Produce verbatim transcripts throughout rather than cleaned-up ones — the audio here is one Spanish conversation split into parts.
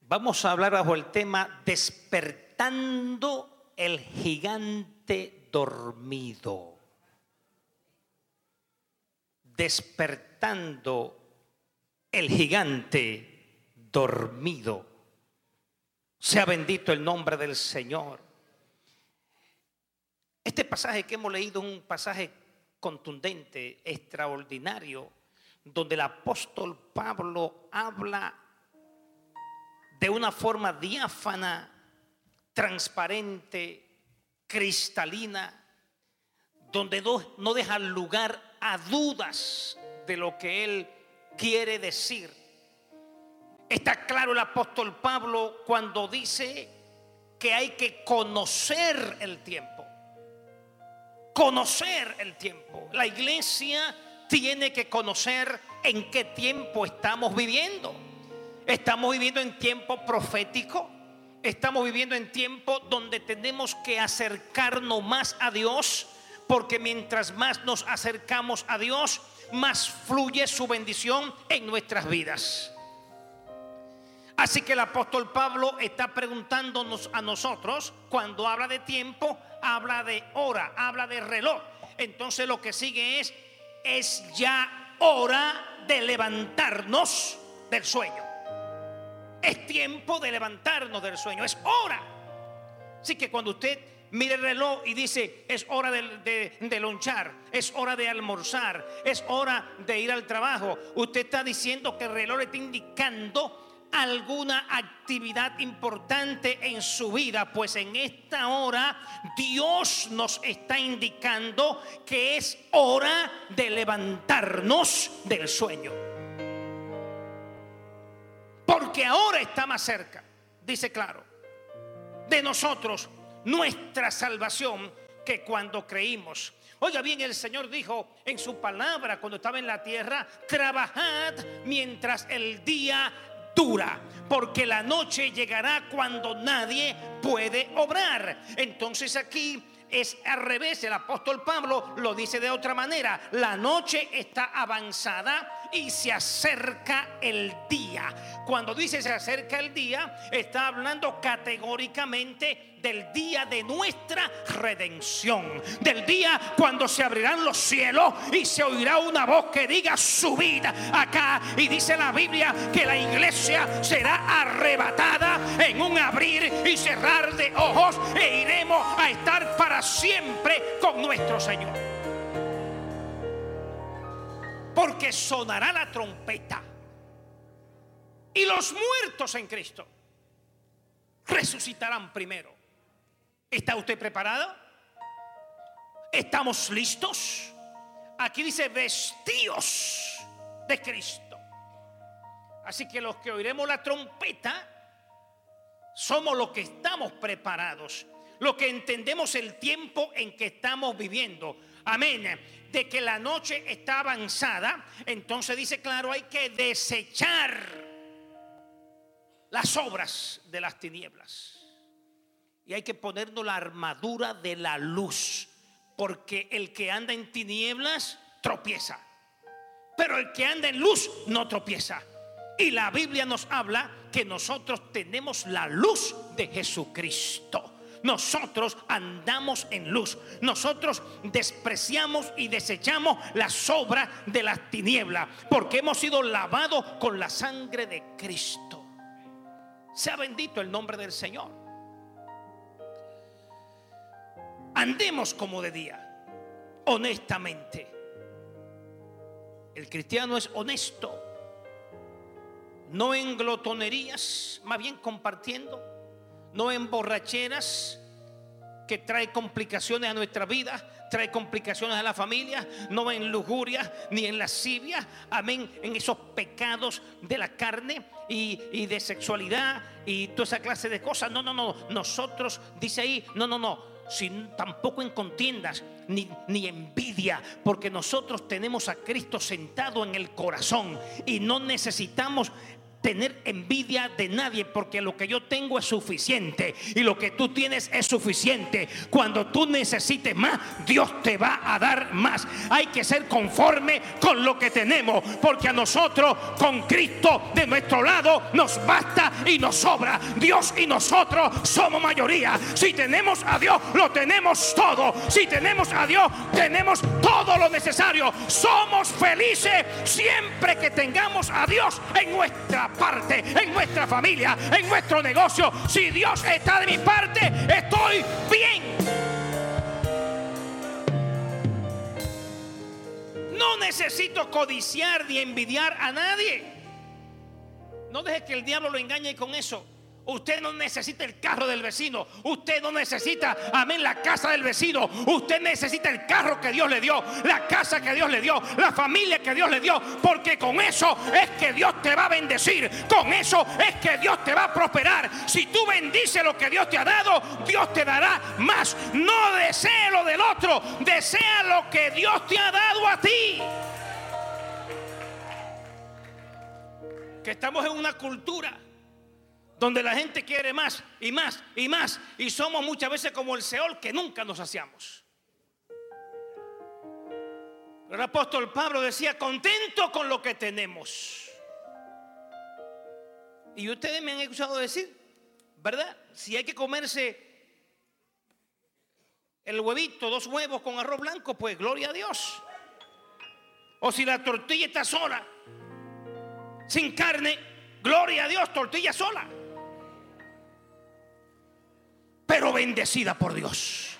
Vamos a hablar bajo el tema despertando el gigante dormido. Despertando el gigante dormido. Sea bendito el nombre del Señor. Este pasaje que hemos leído es un pasaje contundente, extraordinario, donde el apóstol Pablo habla de una forma diáfana, transparente, cristalina, donde no deja lugar a dudas de lo que él quiere decir. Está claro el apóstol Pablo cuando dice que hay que conocer el tiempo. Conocer el tiempo. La iglesia tiene que conocer en qué tiempo estamos viviendo. Estamos viviendo en tiempo profético. Estamos viviendo en tiempo donde tenemos que acercarnos más a Dios, porque mientras más nos acercamos a Dios, más fluye su bendición en nuestras vidas. Así que el apóstol Pablo está preguntándonos a nosotros, cuando habla de tiempo, habla de hora, habla de reloj. Entonces lo que sigue es, es ya hora de levantarnos del sueño. Es tiempo de levantarnos del sueño, es hora. Así que cuando usted mire el reloj y dice es hora de, de, de lonchar, es hora de almorzar, es hora de ir al trabajo, usted está diciendo que el reloj le está indicando alguna actividad importante en su vida, pues en esta hora Dios nos está indicando que es hora de levantarnos del sueño, porque ahora está más cerca, dice claro, de nosotros nuestra salvación que cuando creímos. Oiga bien, el Señor dijo en su palabra cuando estaba en la tierra: trabajad mientras el día dura, porque la noche llegará cuando nadie puede obrar. Entonces aquí es al revés. El apóstol Pablo lo dice de otra manera: la noche está avanzada y se acerca el día. Cuando dice se acerca el día, está hablando categóricamente del día de nuestra redención, del día cuando se abrirán los cielos y se oirá una voz que diga: subid acá. Y dice la Biblia que la iglesia será arrebatada en un abrir y cerrar de ojos, e iremos a estar para siempre con nuestro Señor, porque sonará la trompeta y los muertos en Cristo resucitarán primero. ¿Está usted preparado? ¿Estamos listos? Aquí dice: vestíos de Cristo. Así que los que oiremos la trompeta somos los que estamos preparados, los que entendemos el tiempo en que estamos viviendo. Amén. De que la noche está avanzada, entonces dice claro, hay que desechar las obras de las tinieblas. Y hay que ponernos la armadura de la luz, porque el que anda en tinieblas tropieza, pero el que anda en luz no tropieza. Y la Biblia nos habla que nosotros tenemos la luz de Jesucristo. Nosotros andamos en luz. Nosotros despreciamos y desechamos las obras de las tinieblas, porque hemos sido lavados con la sangre de Cristo. Sea bendito el nombre del Señor. Andemos como de día, honestamente. El cristiano es honesto, no en glotonerías, más bien compartiendo, no en borracheras que trae complicaciones a nuestra vida, trae complicaciones a la familia, no en lujuria ni en lascivia, amén, en esos pecados de la carne y, y de sexualidad y toda esa clase de cosas. No, no, no, nosotros, dice ahí, no, no, no. Sin, tampoco en contiendas ni, ni envidia, porque nosotros tenemos a Cristo sentado en el corazón y no necesitamos tener envidia de nadie, porque lo que yo tengo es suficiente y lo que tú tienes es suficiente. Cuando tú necesites más, Dios te va a dar más. Hay que ser conforme con lo que tenemos, porque a nosotros con Cristo de nuestro lado nos basta y nos sobra. Dios y nosotros somos mayoría. Si tenemos a Dios, lo tenemos todo. Si tenemos a Dios, tenemos todo lo necesario. Somos felices siempre que tengamos a Dios en nuestra parte, en nuestra familia, en nuestro negocio. Si Dios está de mi parte, estoy bien. No necesito codiciar ni envidiar a nadie. No deje que el diablo lo engañe con eso. Usted no necesita el carro del vecino. Usted no necesita, amén, la casa del vecino. Usted necesita el carro que Dios le dio, la casa que Dios le dio, la familia que Dios le dio. Porque con eso es que Dios te va a bendecir. Con eso es que Dios te va a prosperar. Si tú bendices lo que Dios te ha dado, Dios te dará más. No desee lo del otro, desea lo que Dios te ha dado a ti. Que estamos en una cultura donde la gente quiere más y más y más, y somos muchas veces como el Seol, que nunca nos saciamos. El apóstol Pablo decía: contento con lo que tenemos. Y ustedes me han escuchado decir, ¿verdad? Si hay que comerse el huevito, dos huevos con arroz blanco, pues gloria a Dios. O si la tortilla está sola, sin carne, gloria a Dios, tortilla sola, pero bendecida por Dios.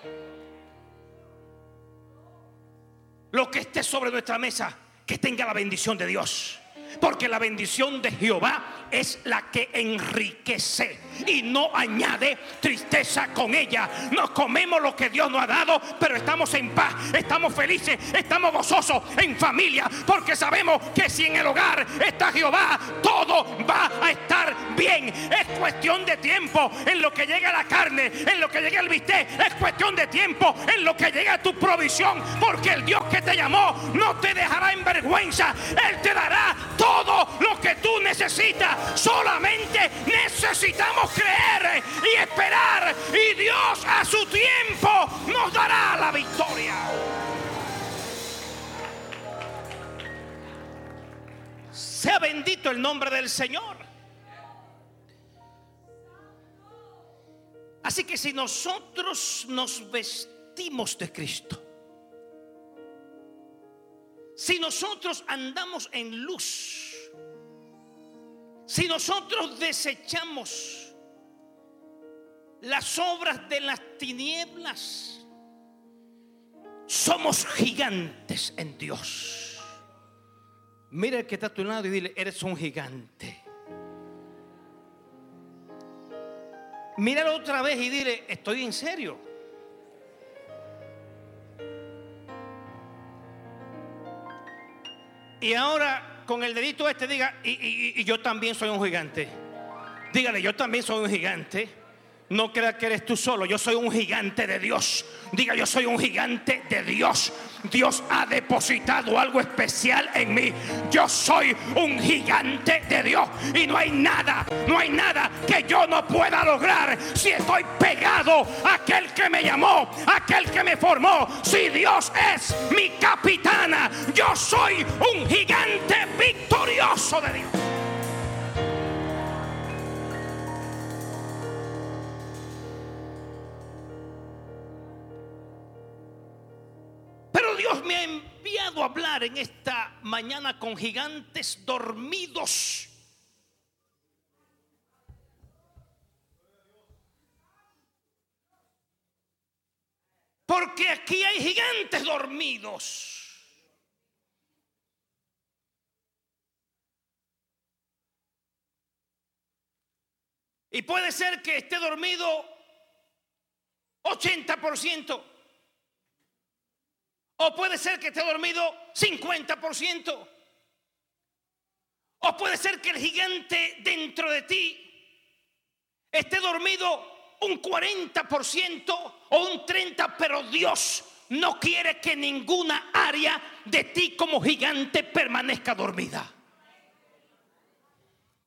Lo que esté sobre nuestra mesa, que tenga la bendición de Dios. Porque la bendición de Jehová es la que enriquece y no añade tristeza con ella. Nos comemos lo que Dios nos ha dado, pero estamos en paz, estamos felices, estamos gozosos en familia, porque sabemos que si en el hogar está Jehová, todo va a estar bien. Es cuestión de tiempo en lo que llega la carne, en lo que llega el bistec. Es cuestión de tiempo en lo que llega tu provisión, porque el Dios que te llamó no te dejará en vergüenza. Él te dará todo lo que tú necesitas. Solamente necesitamos creer y esperar, y Dios a su tiempo nos dará la victoria. Sea bendito el nombre del Señor. Así que si nosotros nos vestimos de Cristo, si nosotros andamos en luz, si nosotros desechamos las obras de las tinieblas, somos gigantes en Dios. Mira el que está a tu lado y dile: eres un gigante. Míralo otra vez y dile: estoy en serio. Y ahora con el dedito este diga: y, y, y yo también soy un gigante. Dígale: yo también soy un gigante. No crea que eres tú solo, yo soy un gigante de Dios. Diga: yo soy un gigante de Dios. Dios ha depositado algo especial en mí. Yo soy un gigante de Dios. Y no hay nada, no hay nada que yo no pueda lograr si estoy pegado a aquel que me llamó, a aquel que me formó. Si Dios es mi capitana, yo soy un gigante victorioso de Dios. Dios me ha enviado a hablar en esta mañana con gigantes dormidos. Porque aquí hay gigantes dormidos. Y puede ser que esté dormido ochenta por ciento. O puede ser que esté dormido cincuenta por ciento. O puede ser que el gigante dentro de ti esté dormido un cuarenta por ciento o un treinta por ciento, pero Dios no quiere que ninguna área de ti como gigante permanezca dormida.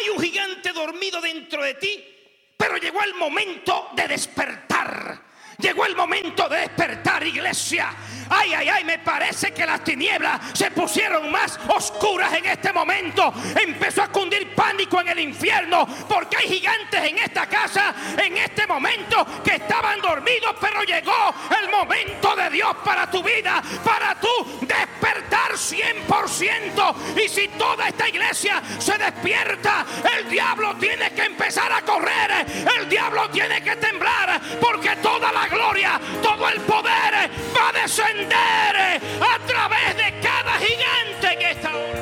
Hay un gigante dormido dentro de ti, pero llegó el momento de despertar. Llegó el momento de despertar, iglesia. Ay, ay, ay, me parece que las tinieblas se pusieron más oscuras en este momento. Empezó a cundir pánico en el infierno, porque hay gigantes en esta casa, en este momento, que estaban dormidos, pero llegó el momento de Dios para tu vida, para tú despertar cien por ciento. Y si toda esta iglesia se despierta, el diablo tiene que empezar a correr, el diablo tiene que temblar, porque toda la gloria, todo el poder va a descender a través de cada gigante que está ahora.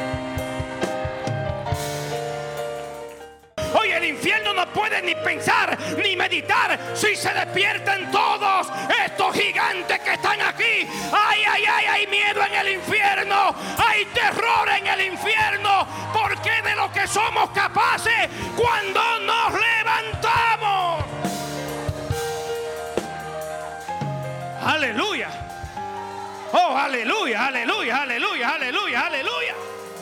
Hoy el infierno no puede ni pensar ni meditar si se despiertan todos estos gigantes que están aquí. Ay, ay, ay, hay miedo en el infierno, hay terror en el infierno, porque de lo que somos capaces cuando nos levantamos. Aleluya. Oh, aleluya, aleluya, aleluya, aleluya, aleluya.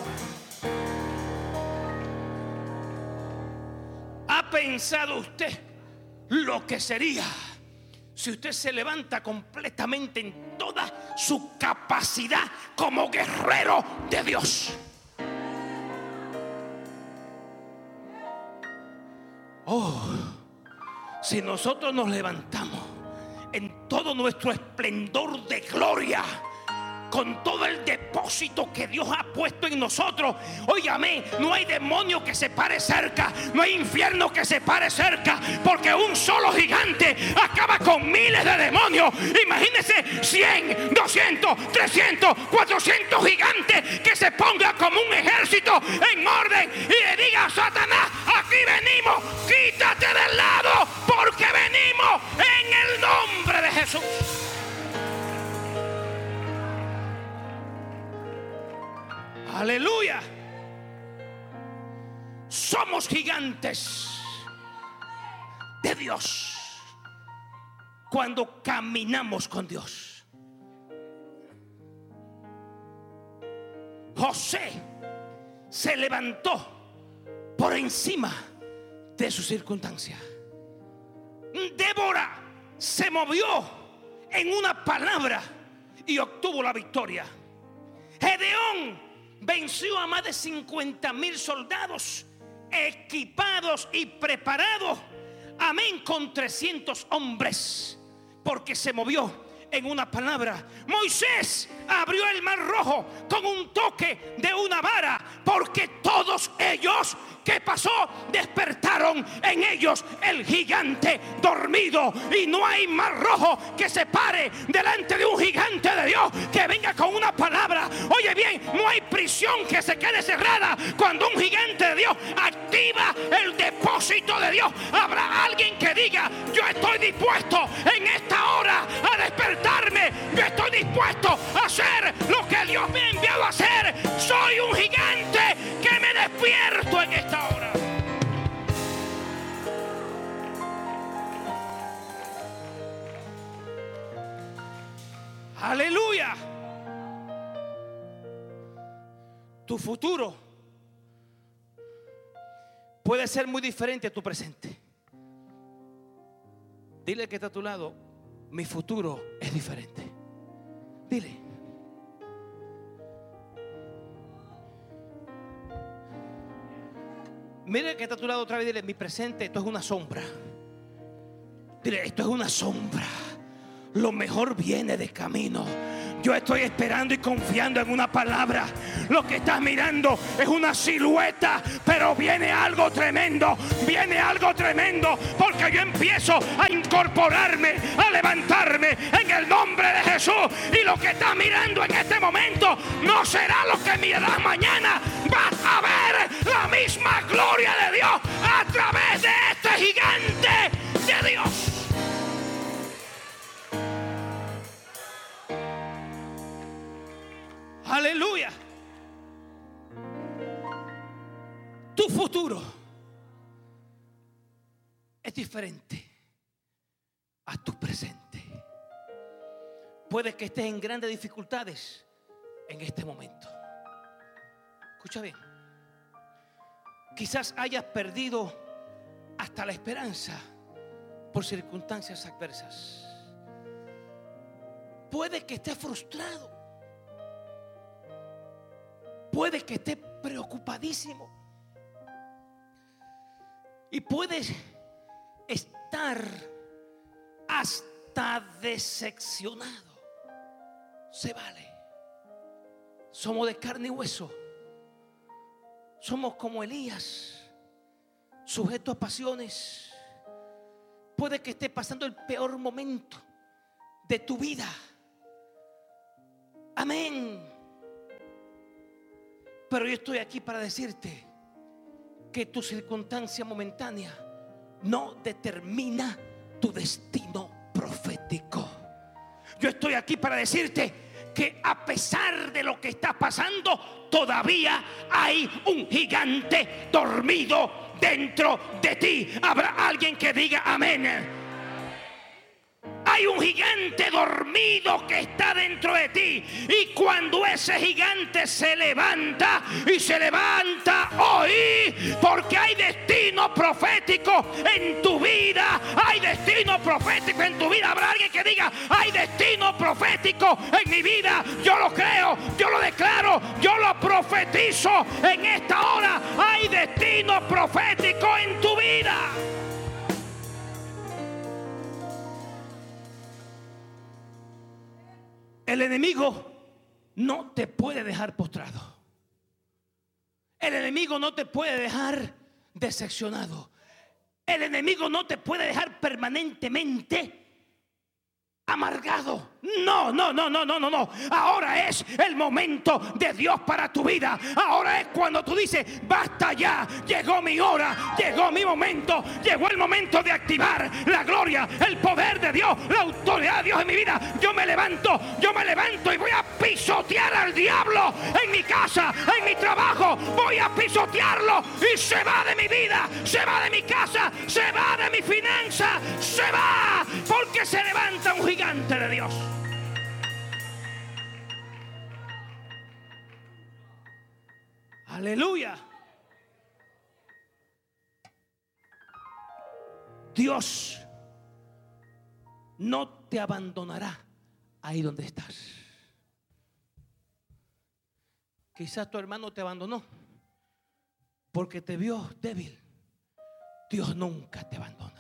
¿Ha pensado usted lo que sería si usted se levanta completamente en toda su capacidad como guerrero de Dios? Oh, si nosotros nos levantamos en todo nuestro esplendor de gloria, con todo el depósito que Dios ha puesto en nosotros, óigame, no hay demonio que se pare cerca, no hay infierno que se pare cerca, porque un solo gigante acaba con miles de demonios. Imagínense cien, doscientos, trescientos, cuatrocientos gigantes que se pongan como un ejército en orden y le diga a Satanás: aquí venimos, quítate del lado, porque venimos en el nombre de Jesús. Aleluya. Somos gigantes de Dios cuando caminamos con Dios. José se levantó por encima de su circunstancia. Débora se movió en una palabra y obtuvo la victoria. Gedeón venció a más de cincuenta mil soldados equipados y preparados, amén, con trescientos hombres, porque se movió en una palabra. Moisés abrió el mar rojo con un toque de una vara, porque todos ellos que pasó despertaron en ellos el gigante dormido. Y no hay mar rojo que se pare delante de un gigante de Dios que venga con una palabra. Oye bien, no hay prisión que se quede cerrada cuando un gigante de Dios activa el depósito de Dios. Habrá alguien que diga: yo estoy dispuesto en esta hora a despertarme, yo estoy dispuesto a hacer lo que Dios me ha enviado a hacer. Soy un gigante que me despierto en esta hora. Aleluya. Tu futuro puede ser muy diferente a tu presente. Dile que está a tu lado: mi futuro es diferente. Dile. Mire que está a tu lado otra vez. Dile: mi presente, esto es una sombra. Dile: esto es una sombra. Lo mejor viene de camino. Yo estoy esperando y confiando en una palabra. Lo que estás mirando es una silueta, pero viene algo tremendo. Viene algo tremendo, porque yo empiezo a incorporarme, a levantarme en el nombre de Jesús. Y lo que estás mirando en este momento no será lo que mirarás mañana. Vas a ver la misma gloria de Dios a través de este gigante de Dios. Aleluya. Tu futuro es diferente a tu presente. Puede que estés en grandes dificultades en este momento. Escucha bien. Quizás hayas perdido hasta la esperanza por circunstancias adversas. Puede que estés frustrado. Puede que estés preocupadísimo. Y puedes estar hasta decepcionado. Se vale. Somos de carne y hueso. Somos como Elías, sujetos a pasiones. Puede que estés pasando el peor momento de tu vida. Amén. Pero yo estoy aquí para decirte que tu circunstancia momentánea no determina tu destino profético. Yo estoy aquí para decirte que a pesar de lo que está pasando, todavía hay un gigante dormido dentro de ti. Habrá alguien que diga amén. Hay un gigante dormido que está dentro de ti. Y cuando ese gigante se levanta, y se levanta hoy, porque hay destino profético en tu vida. Hay destino profético en tu vida. Habrá alguien que diga, hay destino profético en mi vida. Yo lo creo, yo lo declaro, yo lo profetizo en esta hora. Hay destino profético en tu vida. El enemigo no te puede dejar postrado. El enemigo no te puede dejar decepcionado. El enemigo no te puede dejar permanentemente amargado. No, no, no, no, no, no, no. Ahora es el momento de Dios para tu vida. Ahora es cuando tú dices, basta ya, llegó mi hora, llegó mi momento, llegó el momento de activar la gloria, el poder de Dios, la autoridad de Dios en mi vida. Yo me levanto, yo me levanto y voy a pisotear al diablo en mi casa, en mi trabajo. Voy a pisotearlo y se va de mi vida, se va de mi casa, se va de mi finanza, se va, porque se levanta un gigante de Dios. Aleluya. Dios no te abandonará ahí donde estás. Quizás tu hermano te abandonó porque te vio débil. Dios nunca te abandona.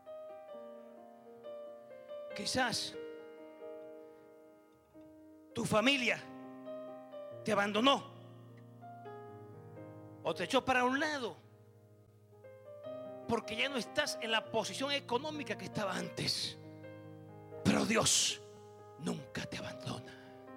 Quizás tu familia te abandonó o te echó para un lado porque ya no estás en la posición económica que estaba antes. Pero Dios nunca te abandona.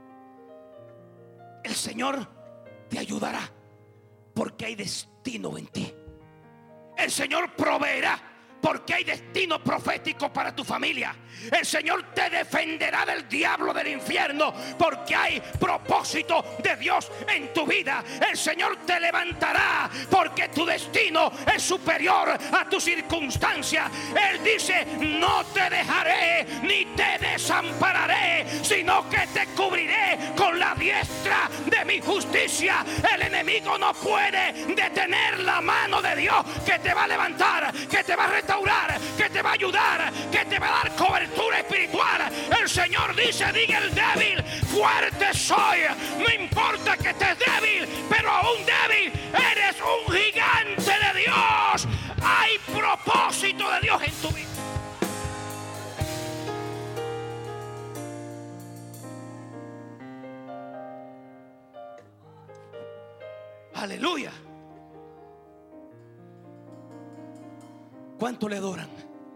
El Señor te ayudará porque hay destino en ti. El Señor proveerá porque hay destino profético para tu familia. El Señor te defenderá del diablo del infierno porque hay propósito de Dios en tu vida. El Señor te levantará porque tu destino es superior a tu circunstancia. Él dice, no te dejaré ni te desampararé, sino que te cubriré con la diestra de mi justicia. El enemigo no puede detener la mano de Dios que te va a levantar, que te va a restaurar, que te va a ayudar, que te va a dar cobertura espiritual. El Señor dice, diga el débil, fuerte soy. No importa que estés débil, pero aún débil, eres un gigante de Dios. Hay propósito de Dios en tu vida. Aleluya. ¿Cuánto le adoran?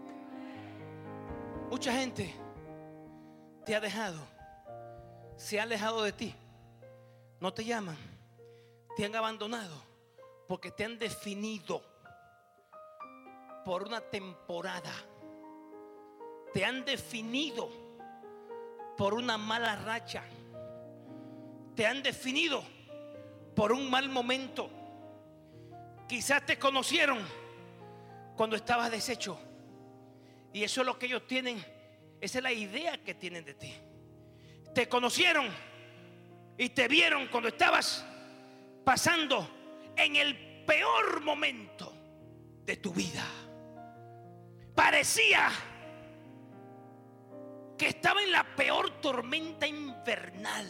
Mucha gente te ha dejado, se ha alejado de ti, no te llaman, te han abandonado porque te han definido por una temporada, te han definido por una mala racha, te han definido por un mal momento. Quizás te conocieron cuando estabas deshecho. Y eso es lo que ellos tienen. Esa es la idea que tienen de ti. Te conocieron y te vieron cuando estabas pasando en el peor momento de tu vida. Parecía que estaba en la peor tormenta invernal.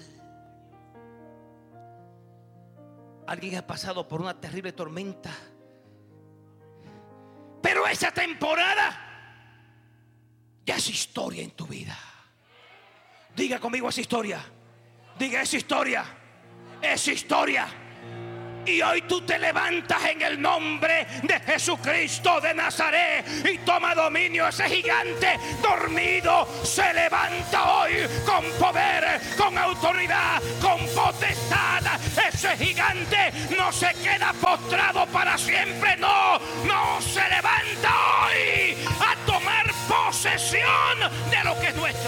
Alguien ha pasado por una terrible tormenta, pero esa temporada ya es historia en tu vida. Diga conmigo, es historia. Diga, es historia. Es historia. Y hoy tú te levantas en el nombre de Jesucristo de Nazaret y toma dominio. Ese gigante dormido se levanta hoy con poder, con autoridad, con potestad. Ese gigante no se queda postrado para siempre. No, no, se levanta hoy a tomar posesión de lo que es nuestro.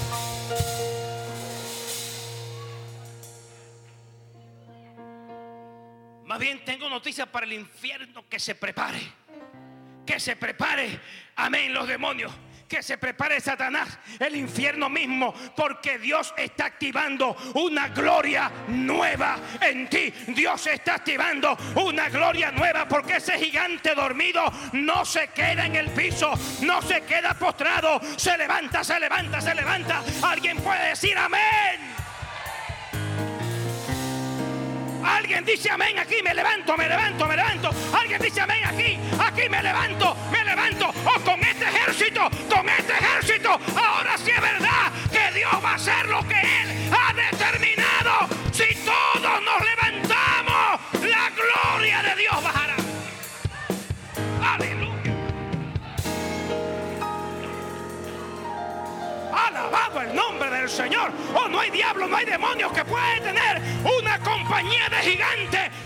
Más bien tengo noticias para el infierno: que se prepare, que se prepare, amén, los demonios, que se prepare Satanás, el infierno mismo, porque Dios está activando una gloria nueva en ti. Dios está activando una gloria nueva, porque ese gigante dormido no se queda en el piso, no se queda postrado, se levanta, se levanta, se levanta. Alguien puede decir amén. Alguien dice amén aquí, me levanto, me levanto, me levanto. Alguien dice amén aquí, aquí me levanto, me levanto. Oh, con este ejército, con este ejército, ahora sí es verdad que Dios va a hacer lo que Él ha determinado. Si todos nos levantamos, la gloria de Dios bajará. Aleluya. Alabado el nombre del Señor. Oh, no hay diablo, no hay demonio que pueda tener una compañía de gigantes